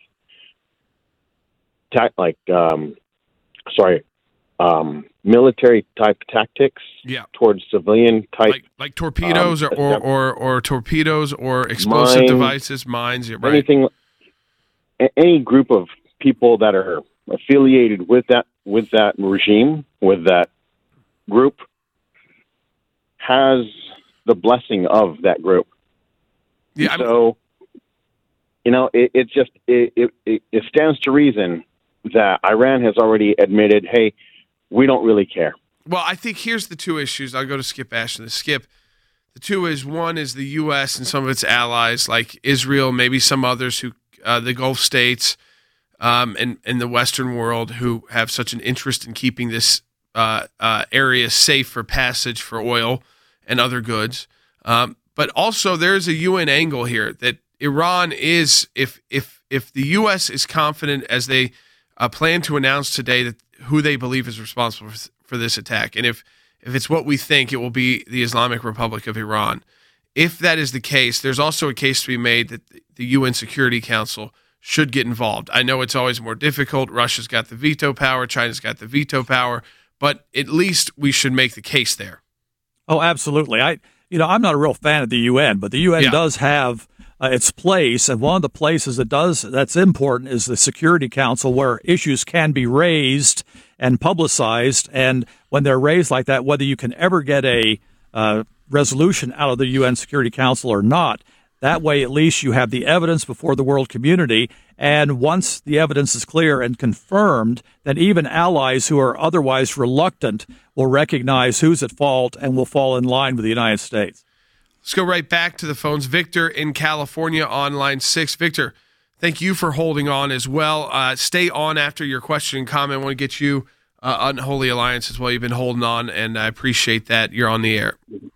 ta- like, um, sorry, um, military type tactics yeah. towards civilian type, like, like torpedoes um, or, or, or or torpedoes or explosive mines, devices, mines. Yeah, right. Anything, any group of people that are affiliated with that with that regime, with that group, has the blessing of that group. Yeah, so, you know, it, it just it, it it stands to reason that Iran has already admitted, hey, we don't really care. Well, I think here's the two issues. I'll go to Skip Ashton. Skip, the two is, one is the U S and some of its allies, like Israel, maybe some others, who uh, the Gulf states um, and, and the Western world, who have such an interest in keeping this uh, uh, area safe for passage for oil and other goods. Um, but also there's a U N angle here that Iran is, if if if the U S is confident, as they uh, plan to announce today, that who they believe is responsible for, for this attack, and if if it's what we think, it will be the Islamic Republic of Iran. If that is the case, there's also a case to be made that the U N Security Council should get involved. I know it's always more difficult. Russia's got the veto power. China's got the veto power. But at least we should make the case there. Oh, absolutely. I, you know, I'm not a real fan of the U N, but the U N yeah. does have uh, its place, and one of the places that does that's important is the Security Council, where issues can be raised and publicized. And when they're raised like that, whether you can ever get a uh, resolution out of the U N Security Council or not, that way at least you have the evidence before the world community. And once the evidence is clear and confirmed, then even allies who are otherwise reluctant will recognize who's at fault and will fall in line with the United States. Let's go right back to the phones. Victor in California on line six. Victor, thank you for holding on as well. Uh, stay on after your question and comment. I want to get you uh, Unholy Alliance as well. You've been holding on, and I appreciate that. You're on the air.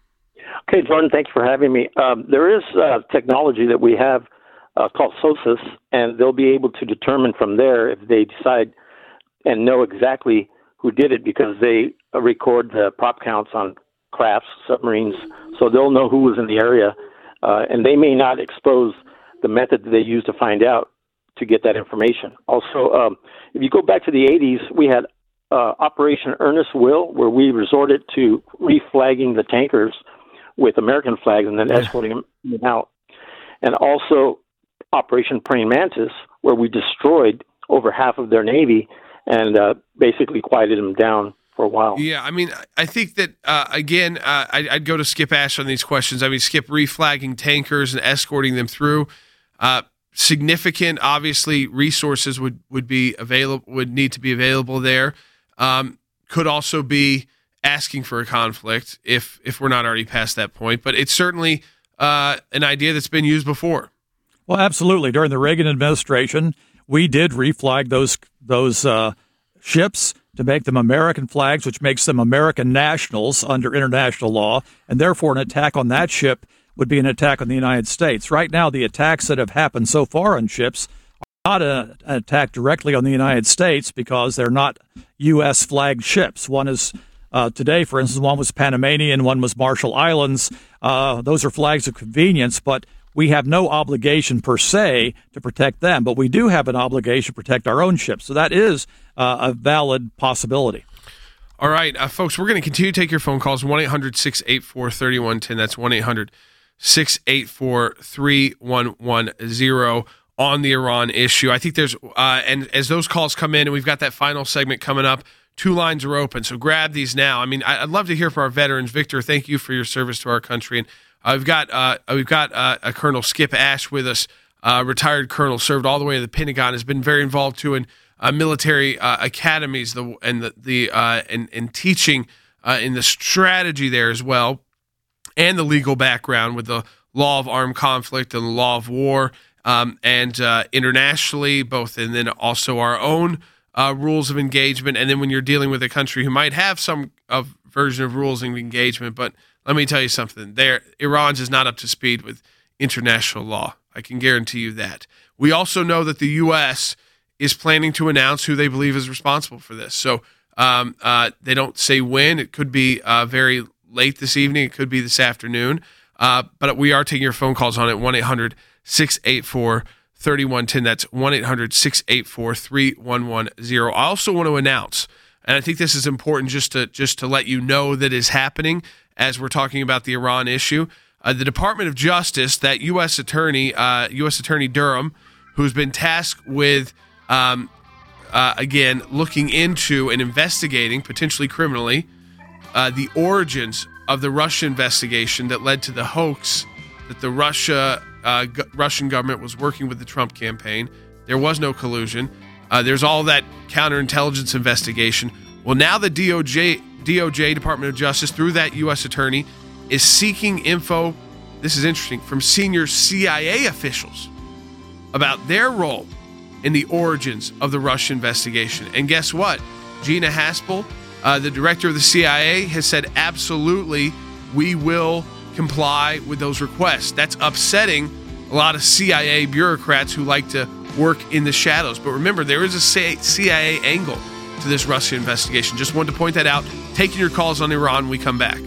Okay, Jordan, thanks for having me. Um, there is uh, technology that we have uh, called SOSUS, and they'll be able to determine from there if they decide and know exactly who did it, because they uh, record the prop counts on crafts, submarines, so they'll know who was in the area, uh, and they may not expose the method that they use to find out to get that information. Also, um, if you go back to the eighties, we had uh, Operation Earnest Will, where we resorted to reflagging the tankers with American flags and then escorting them out. And also Operation Praying Mantis, where we destroyed over half of their Navy and uh, basically quieted them down for a while. Yeah, I mean, I think that, uh, again, uh, I'd, I'd go to Skip Ash on these questions. I mean, Skip, reflagging tankers and escorting them through, uh, significant, obviously, resources would, would be available, would need to be available there. Um, could also be asking for a conflict if if we're not already past that point. But it's certainly uh, an idea that's been used before. Well, absolutely. During the Reagan administration, we did reflag those those uh, ships to make them American flags, which makes them American nationals under international law, and therefore an attack on that ship would be an attack on the United States. Right now, the attacks that have happened so far on ships are not a, an attack directly on the United States because they're not U S flagged ships. One is uh, today, for instance, one was Panamanian, one was Marshall Islands. Uh, those are flags of convenience, but we have no obligation per se to protect them, but we do have an obligation to protect our own ships. So that is uh, a valid possibility. All right, uh, folks, we're going to continue to take your phone calls. one eight hundred six eight four three one one zero. That's one eight hundred six eight four three one one zero on the Iran issue. I think there's, uh, and as those calls come in, and we've got that final segment coming up, two lines are open. So grab these now. I mean, I'd love to hear from our veterans. Victor, thank you for your service to our country. And uh, we've got uh, we've got uh, a Colonel Skip Ash with us, uh, retired colonel, served all the way to the Pentagon, has been very involved too in uh, military uh, academies, the and the the uh, and and teaching uh, in the strategy there as well, and the legal background with the law of armed conflict and the law of war, um, and uh, internationally, both, and then also our own uh, rules of engagement. And then when you're dealing with a country who might have some of version of rules of engagement, but let me tell you something, there Iran's is not up to speed with international law. I can guarantee you that. We also know that the U S is planning to announce who they believe is responsible for this. So um, uh, they don't say when. It could be uh, very late this evening. It could be this afternoon. Uh, but we are taking your phone calls on it, one eight hundred six eight four three one one zero. That's one eight hundred six eight four three one one zero. I also want to announce, and I think this is important just to just to let you know that is happening as we're talking about the Iran issue. Uh, the Department of Justice, that U S attorney, uh, U S Attorney Durham, who's been tasked with, um, uh, again, looking into and investigating, potentially criminally, uh, the origins of the Russia investigation that led to the hoax that the Russia uh, g- Russian government was working with the Trump campaign. There was no collusion. Uh, there's all that counterintelligence investigation. Well, now the D O J, D O J, Department of Justice, through that U S attorney, is seeking info, this is interesting, from senior C I A officials about their role in the origins of the Russia investigation. And guess what? Gina Haspel, uh, the director of the C I A, has said, absolutely, we will comply with those requests. That's upsetting a lot of C I A bureaucrats who like to work in the shadows. But remember, there is a C I A angle to this Russia investigation. Just wanted to point that out. Taking your calls on Iran when we come back.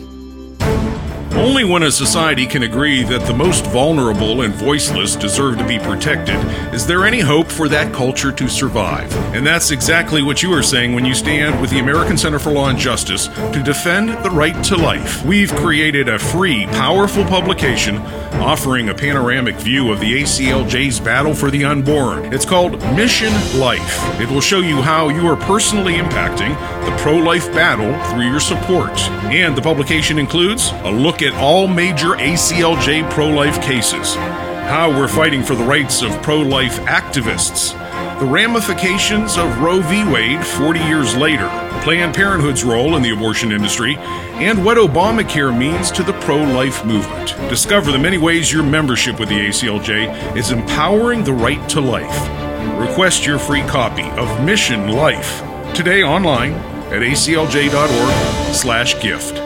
Only when a society can agree that the most vulnerable and voiceless deserve to be protected is there any hope for that culture to survive. And that's exactly what you are saying when you stand with the American Center for Law and Justice to defend the right to life. We've created a free, powerful publication offering a panoramic view of the A C L J's battle for the unborn. It's called Mission Life. It will show you how you are personally impacting the pro-life battle through your support. And the publication includes a look at all major A C L J pro-life cases, how we're fighting for the rights of pro-life activists, the ramifications of Roe v. Wade forty years later, Planned Parenthood's role in the abortion industry, and what Obamacare means to the pro-life movement. Discover the many ways your membership with the A C L J is empowering the right to life. Request your free copy of Mission Life today online at A C L J dot org slash gift.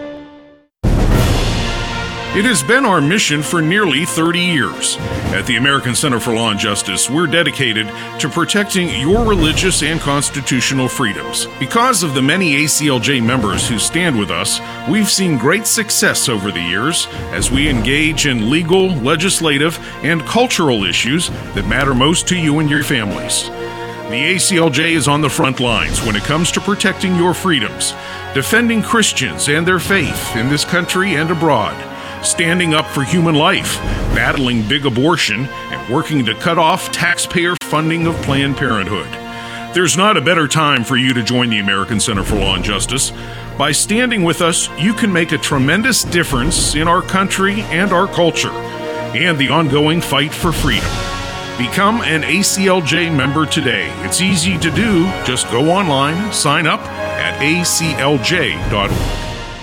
It has been our mission for nearly thirty years. At the American Center for Law and Justice, we're dedicated to protecting your religious and constitutional freedoms. Because of the many A C L J members who stand with us, we've seen great success over the years as we engage in legal, legislative, and cultural issues that matter most to you and your families. The A C L J is on the front lines when it comes to protecting your freedoms, defending Christians and their faith in this country and abroad, standing up for human life, battling big abortion, and working to cut off taxpayer funding of Planned Parenthood. There's not a better time for you to join the American Center for Law and Justice. By standing with us, you can make a tremendous difference in our country and our culture, and the ongoing fight for freedom. Become an A C L J member today. It's easy to do. Just go online, sign up at at a c l j dot org.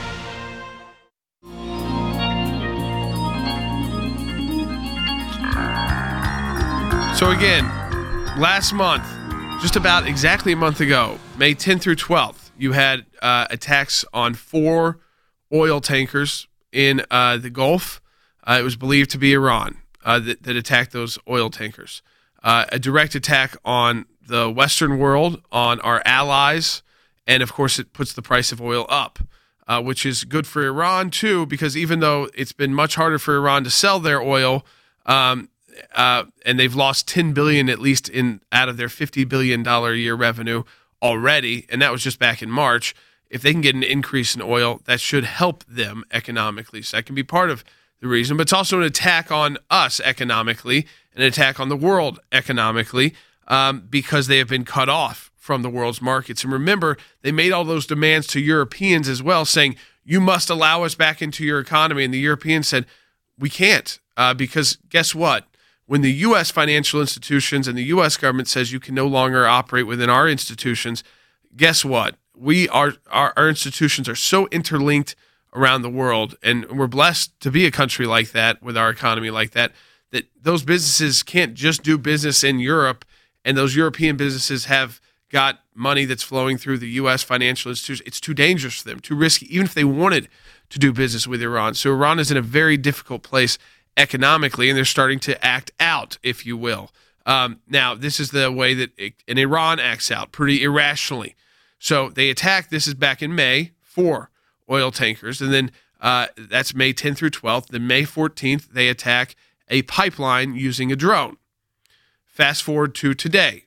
So again, last month, just about exactly a month ago, May tenth through twelfth, you had uh, attacks on four oil tankers in uh, the Gulf. Uh, it was believed to be Iran uh, that, that attacked those oil tankers. Uh, a direct attack on the Western world, on our allies, and of course it puts the price of oil up, uh, which is good for Iran too, because even though it's been much harder for Iran to sell their oil, um, Uh, and they've lost ten billion dollars at least in out of their fifty billion dollars a year revenue already, and that was just back in March. If they can get an increase in oil, that should help them economically. So that can be part of the reason, but it's also an attack on us economically, an attack on the world economically, um, because they have been cut off from the world's markets. And remember, they made all those demands to Europeans as well, saying, you must allow us back into your economy. And the Europeans said, we can't, uh, because guess what? When the U S financial institutions and the U S government says you can no longer operate within our institutions, guess what? We are our, our institutions are so interlinked around the world, and we're blessed to be a country like that with our economy like that, that those businesses can't just do business in Europe, and those European businesses have got money that's flowing through the U S financial institutions. It's too dangerous for them, too risky, even if they wanted to do business with Iran. So Iran is in a very difficult place economically, and they're starting to act out, if you will. Um, now, this is the way that it, and Iran acts out pretty irrationally. So they attack, this is back in May, four oil tankers, and then uh, that's May tenth through twelfth. Then May fourteenth, they attack a pipeline using a drone. Fast forward to today.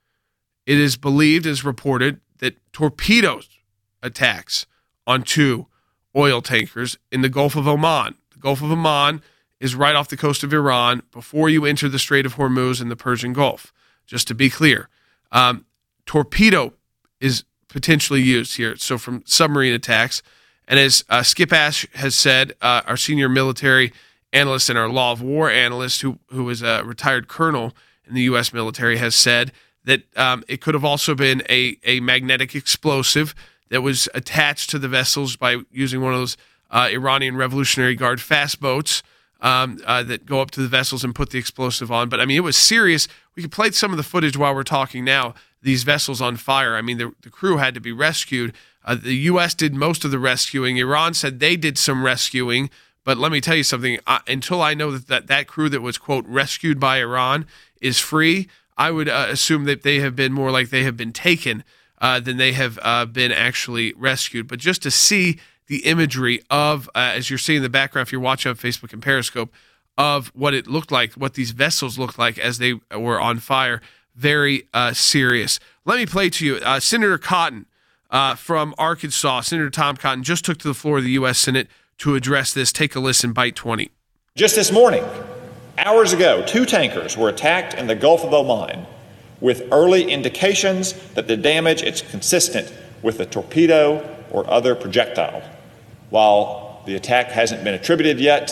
It is believed, as reported, that torpedoes attacks on two oil tankers in the Gulf of Oman. The Gulf of Oman is right off the coast of Iran before you enter the Strait of Hormuz and the Persian Gulf, just to be clear. Um, torpedo is potentially used here, so from submarine attacks. And as uh, Skip Ash has said, uh, our senior military analyst and our law of war analyst, who who is a retired colonel in the U S military, has said that um, it could have also been a, a magnetic explosive that was attached to the vessels by using one of those uh, Iranian Revolutionary Guard fast boats, Um, uh, that go up to the vessels and put the explosive on. But, I mean, it was serious. We could play some of the footage while we're talking now, these vessels on fire. I mean, the, the crew had to be rescued. Uh, the U S did most of the rescuing. Iran said they did some rescuing. But let me tell you something. Uh, until I know that, that that crew that was, quote, rescued by Iran is free, I would uh, assume that they have been more like they have been taken uh, than they have uh, been actually rescued. But just to see the imagery of, uh, as you're seeing in the background, if you're watching on Facebook and Periscope, of what it looked like, what these vessels looked like as they were on fire, very uh, serious. Let me play to you. Uh, Senator Cotton uh, from Arkansas, Senator Tom Cotton, just took to the floor of the U S Senate to address this. Take a listen, Bite twenty. Just this morning, hours ago, two tankers were attacked in the Gulf of Oman with early indications that the damage is consistent with a torpedo or other projectile. While the attack hasn't been attributed yet,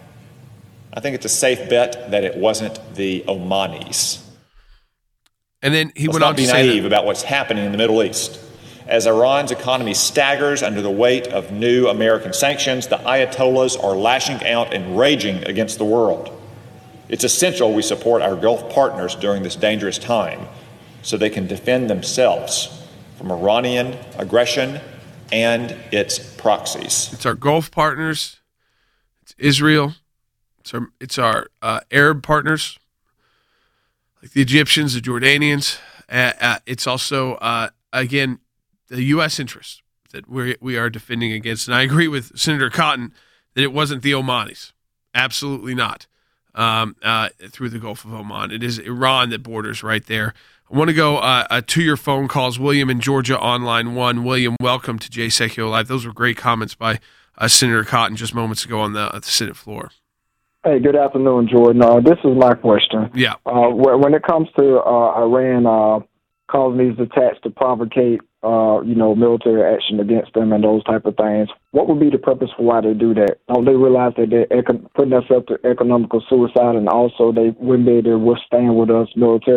I think it's a safe bet that it wasn't the Omanis. And then he Let's went not on to be say naive that, about what's happening in the Middle East. As Iran's economy staggers under the weight of new American sanctions, the Ayatollahs are lashing out and raging against the world. It's essential we support our Gulf partners during this dangerous time so they can defend themselves from Iranian aggression and its proxies. it's our Gulf partners, it's Israel, it's our, it's our uh, Arab partners, like the Egyptians, the Jordanians. Uh, uh, it's also, uh, again, the U S interests that we we are defending against. And I agree with Senator Cotton that it wasn't the Omanis. Absolutely not. Um, uh, through the Gulf of Oman. It is Iran that borders right there. I want to go uh, uh, to your phone calls. William in Georgia on line one. William, welcome to Jay Sekulow Live. Those were great comments by uh, Senator Cotton just moments ago on the, uh, the Senate floor. Hey, good afternoon, Jordan. Uh, this is my question. Yeah. Uh, when it comes to uh, Iran uh, causing these attacks to provocate, uh, you know, military action against them and those type of things, what would be the purpose for why they do that? Don't they realize that they're putting themselves to economical suicide, and also they wouldn't be able to withstand with us militarily?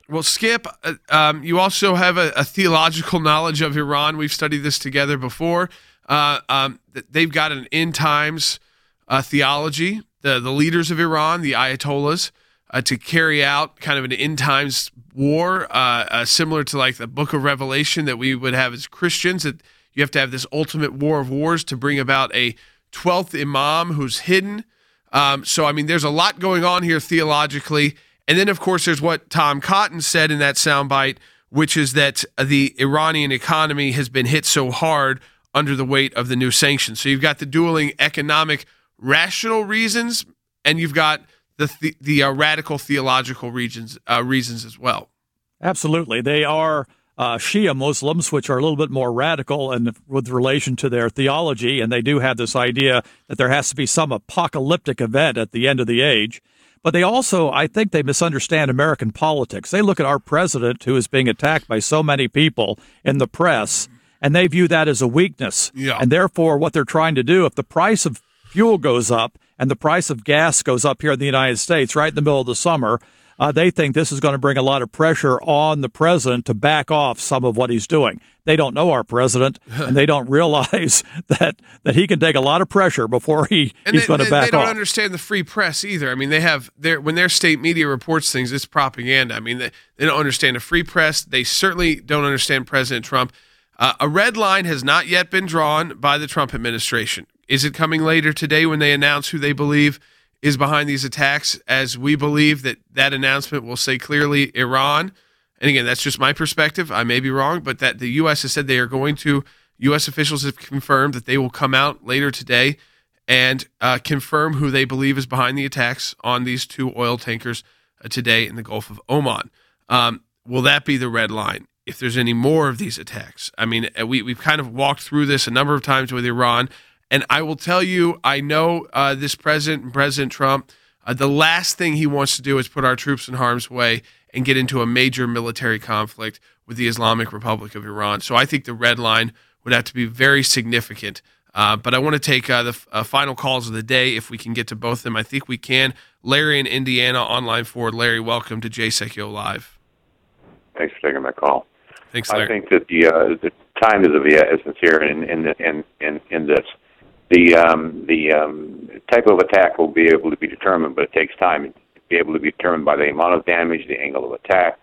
Well, Skip, uh, um, you also have a, a theological knowledge of Iran. We've studied this together before. Uh, um, they've got an end times uh, theology. The the leaders of Iran, the Ayatollahs, uh, to carry out kind of an end times war, uh, uh, similar to like the Book of Revelation that we would have as Christians. That you have to have this ultimate war of wars to bring about a twelfth imam who's hidden. Um, so, I mean, there's a lot going on here theologically. And then, of course, there's what Tom Cotton said in that soundbite, which is that the Iranian economy has been hit so hard under the weight of the new sanctions. So you've got the dueling economic rational reasons, and you've got the the, the uh, radical theological reasons, uh, reasons as well. Absolutely. They are uh, Shia Muslims, which are a little bit more radical and with relation to their theology, and they do have this idea that there has to be some apocalyptic event at the end of the age. But they also, I think they misunderstand American politics. They look at our president, who is being attacked by so many people in the press, and they view that as a weakness. Yeah. And therefore, what they're trying to do, if the price of fuel goes up and the price of gas goes up here in the United States right in the middle of the summer, uh, they think this is going to bring a lot of pressure on the president to back off some of what he's doing. They don't know our president, and they don't realize that that he can take a lot of pressure before he, and he's they, going to they, back they don't off. understand the free press either. I mean, they have their when their state media reports things, it's propaganda. I mean, they, they don't understand the free press. They certainly don't understand President Trump. Uh, a red line has not yet been drawn by the Trump administration. Is it coming later today when they announce who they believe is behind these attacks, as we believe that that announcement will say clearly Iran? And again, that's just my perspective. I may be wrong, but that the U S has said they are going to, U S officials have confirmed that they will come out later today and uh, confirm who they believe is behind the attacks on these two oil tankers uh, today in the Gulf of Oman. Um, will that be the red line if there's any more of these attacks? I mean, we, we've kind of walked through this a number of times with Iran. And I will tell you, I know uh, this president, President Trump, uh, the last thing he wants to do is put our troops in harm's way and get into a major military conflict with the Islamic Republic of Iran. So I think the red line would have to be very significant. Uh, but I want to take uh, the uh, final calls of the day, if we can get to both of them. I think we can. Larry in Indiana, online forward. Larry, welcome to Jay Sekulow Live. Thanks for taking my call. Thanks, Larry. I think that the uh, the time is of the essence here in in in in, in this. The um, the um, type of attack will be able to be determined, but it takes time to be able to be determined by the amount of damage, the angle of attack,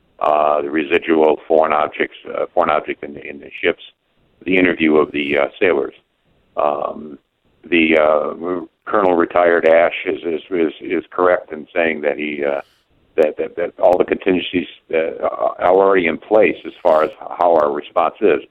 uh, the residual foreign objects, uh, foreign object in the, in the ships, the interview of the uh, sailors. Um, the uh, Colonel retired Ash is, is is is correct in saying that he uh, that, that that all the contingencies that are already in place as far as how our response is.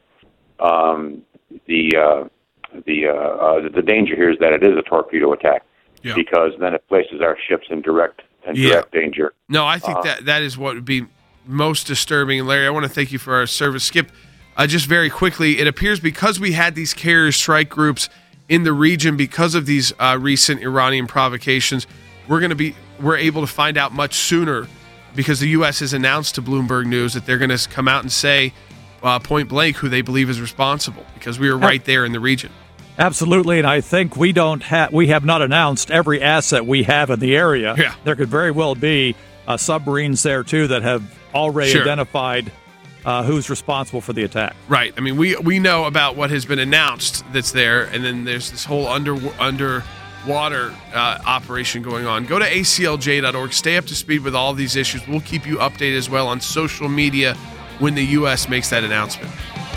Um, the uh, The uh, uh, the danger here is that it is a torpedo attack, yeah. because then it places our ships in direct in yeah. direct danger. No, I think uh, that that is what would be most disturbing. Larry, I want to thank you for our service. Skip, uh, just very quickly, it appears because we had these carrier strike groups in the region because of these uh, recent Iranian provocations, we're going to be we're able to find out much sooner, because the U S has announced to Bloomberg News that they're going to come out and say Uh, point blank who they believe is responsible, because we were right there in the region. Absolutely, and I think we don't have we have not announced every asset we have in the area. Yeah. There could very well be uh, submarines there too that have already Sure. identified uh, who's responsible for the attack. Right. I mean, we we know about what has been announced that's there, and then there's this whole under underwater uh, operation going on. Go to A C L J dot org. Stay up to speed with all of these issues. We'll keep you updated as well on social media when the U S makes that announcement.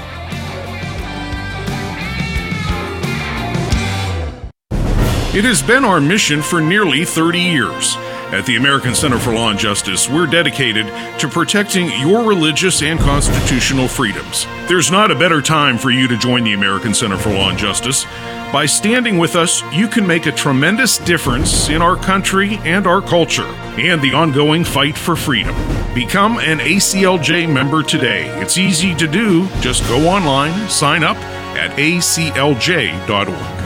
It has been our mission for nearly thirty years. At the American Center for Law and Justice, we're dedicated to protecting your religious and constitutional freedoms. There's not a better time for you to join the American Center for Law and Justice. By standing with us, you can make a tremendous difference in our country and our culture and the ongoing fight for freedom. Become an A C L J member today. It's easy to do. Just go online, sign up at A C L J dot org.